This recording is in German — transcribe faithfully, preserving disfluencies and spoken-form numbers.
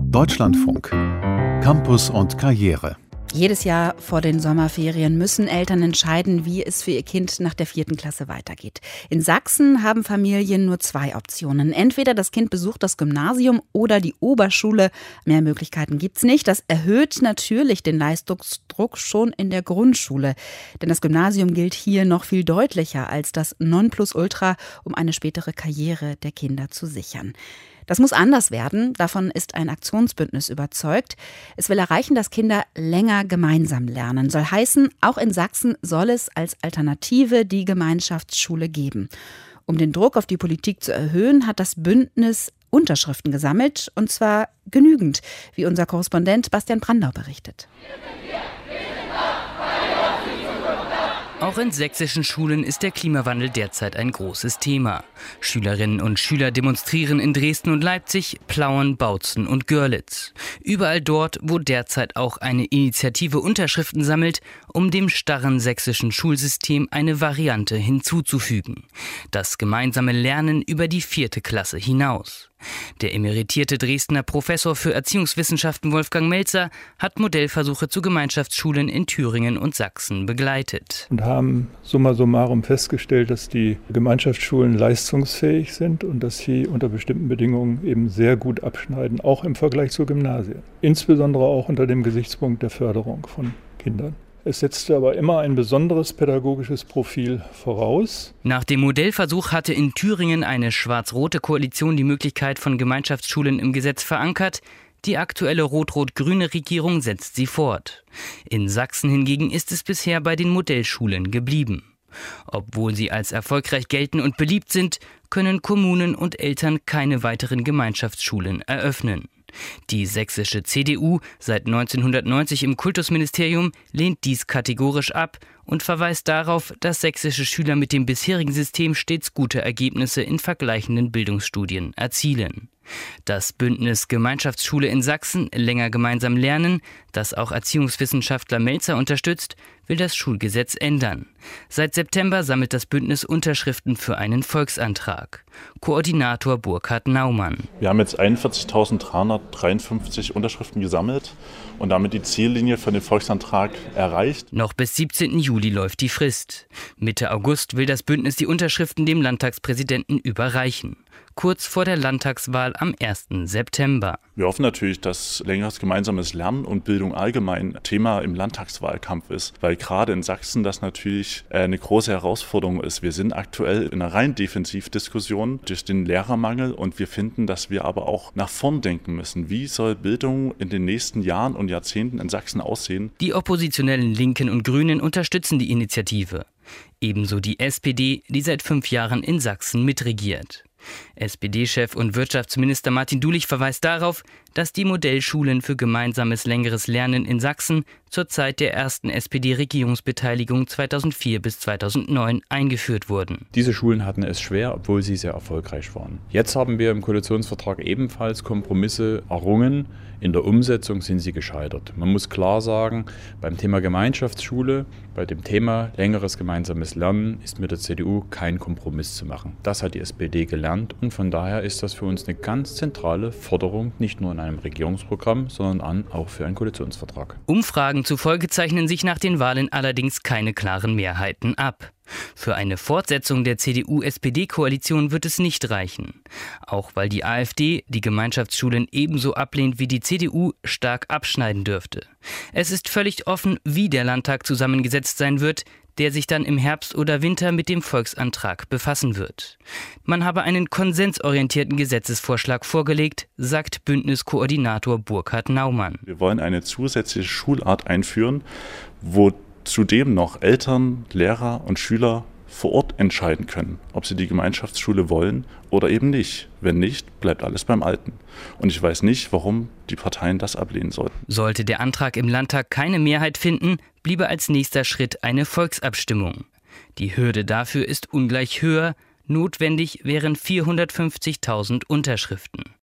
Deutschlandfunk. Campus und Karriere. Jedes Jahr vor den Sommerferien müssen Eltern entscheiden, wie es für ihr Kind nach der vierten Klasse weitergeht. In Sachsen haben Familien nur zwei Optionen. Entweder das Kind besucht das Gymnasium oder die Oberschule. Mehr Möglichkeiten gibt's nicht. Das erhöht natürlich den Leistungsdruck schon in der Grundschule. Denn das Gymnasium gilt hier noch viel deutlicher als das Nonplusultra, um eine spätere Karriere der Kinder zu sichern. Das muss anders werden, davon ist ein Aktionsbündnis überzeugt. Es will erreichen, dass Kinder länger gemeinsam lernen. Soll heißen, auch in Sachsen soll es als Alternative die Gemeinschaftsschule geben. Um den Druck auf die Politik zu erhöhen, hat das Bündnis Unterschriften gesammelt, und zwar genügend, wie unser Korrespondent Bastian Brandau berichtet. Auch in sächsischen Schulen ist der Klimawandel derzeit ein großes Thema. Schülerinnen und Schüler demonstrieren in Dresden und Leipzig, Plauen, Bautzen und Görlitz. Überall dort, wo derzeit auch eine Initiative Unterschriften sammelt, um dem starren sächsischen Schulsystem eine Variante hinzuzufügen. Das gemeinsame Lernen über die vierte Klasse hinaus. Der emeritierte Dresdner Professor für Erziehungswissenschaften Wolfgang Melzer hat Modellversuche zu Gemeinschaftsschulen in Thüringen und Sachsen begleitet. Und haben summa summarum festgestellt, dass die Gemeinschaftsschulen leistungsfähig sind und dass sie unter bestimmten Bedingungen eben sehr gut abschneiden, auch im Vergleich zu Gymnasien. Insbesondere auch unter dem Gesichtspunkt der Förderung von Kindern. Es setzte aber immer ein besonderes pädagogisches Profil voraus. Nach dem Modellversuch hatte in Thüringen eine schwarz-rote Koalition die Möglichkeit von Gemeinschaftsschulen im Gesetz verankert. Die aktuelle rot-rot-grüne Regierung setzt sie fort. In Sachsen hingegen ist es bisher bei den Modellschulen geblieben. Obwohl sie als erfolgreich gelten und beliebt sind, können Kommunen und Eltern keine weiteren Gemeinschaftsschulen eröffnen. Die sächsische C D U, seit neunzehnhundertneunzig im Kultusministerium, lehnt dies kategorisch ab und verweist darauf, dass sächsische Schüler mit dem bisherigen System stets gute Ergebnisse in vergleichenden Bildungsstudien erzielen. Das Bündnis Gemeinschaftsschule in Sachsen, länger gemeinsam lernen, das auch Erziehungswissenschaftler Melzer unterstützt, will das Schulgesetz ändern. Seit September sammelt das Bündnis Unterschriften für einen Volksantrag. Koordinator Burkhard Naumann. Wir haben jetzt einundvierzigtausenddreihundertdreiundfünfzig Unterschriften gesammelt und damit die Ziellinie für den Volksantrag erreicht. Noch bis siebzehnten Juli läuft die Frist. Mitte August will das Bündnis die Unterschriften dem Landtagspräsidenten überreichen. Kurz vor der Landtagswahl am ersten September. Wir hoffen natürlich, dass längeres gemeinsames Lernen und Bildung allgemein Thema im Landtagswahlkampf ist, weil gerade in Sachsen das natürlich eine große Herausforderung ist. Wir sind aktuell in einer rein Defensivdiskussion durch den Lehrermangel und wir finden, dass wir aber auch nach vorn denken müssen. Wie soll Bildung in den nächsten Jahren und Jahrzehnten in Sachsen aussehen? Die oppositionellen Linken und Grünen unterstützen die Initiative. Ebenso die S P D, die seit fünf Jahren in Sachsen mitregiert. S P D-Chef und Wirtschaftsminister Martin Dulich verweist darauf, dass die Modellschulen für gemeinsames längeres Lernen in Sachsen zur Zeit der ersten S P D-Regierungsbeteiligung zweitausendvier bis zweitausendneun eingeführt wurden. Diese Schulen hatten es schwer, obwohl sie sehr erfolgreich waren. Jetzt haben wir im Koalitionsvertrag ebenfalls Kompromisse errungen. In der Umsetzung sind sie gescheitert. Man muss klar sagen, beim Thema Gemeinschaftsschule, bei dem Thema längeres gemeinsames Lernen ist mit der C D U kein Kompromiss zu machen. Das hat die S P D gelernt und von daher ist das für uns eine ganz zentrale Forderung, nicht nur in einem Regierungsprogramm, sondern auch für einen Koalitionsvertrag. Umfragen zufolge zeichnen sich nach den Wahlen allerdings keine klaren Mehrheiten ab. Für eine Fortsetzung der C D U-S P D-Koalition wird es nicht reichen. Auch weil die AfD die Gemeinschaftsschulen ebenso ablehnt wie die C D U stark abschneiden dürfte. Es ist völlig offen, wie der Landtag zusammengesetzt sein wird, der sich dann im Herbst oder Winter mit dem Volksantrag befassen wird. Man habe einen konsensorientierten Gesetzesvorschlag vorgelegt, sagt Bündniskoordinator Burkhard Naumann. Wir wollen eine zusätzliche Schulart einführen, wo zudem noch Eltern, Lehrer und Schüler vor Ort entscheiden können, ob sie die Gemeinschaftsschule wollen oder eben nicht. Wenn nicht, bleibt alles beim Alten. Und ich weiß nicht, warum die Parteien das ablehnen sollten. Sollte der Antrag im Landtag keine Mehrheit finden, bliebe als nächster Schritt eine Volksabstimmung. Die Hürde dafür ist ungleich höher. Notwendig wären vierhundertfünfzigtausend Unterschriften.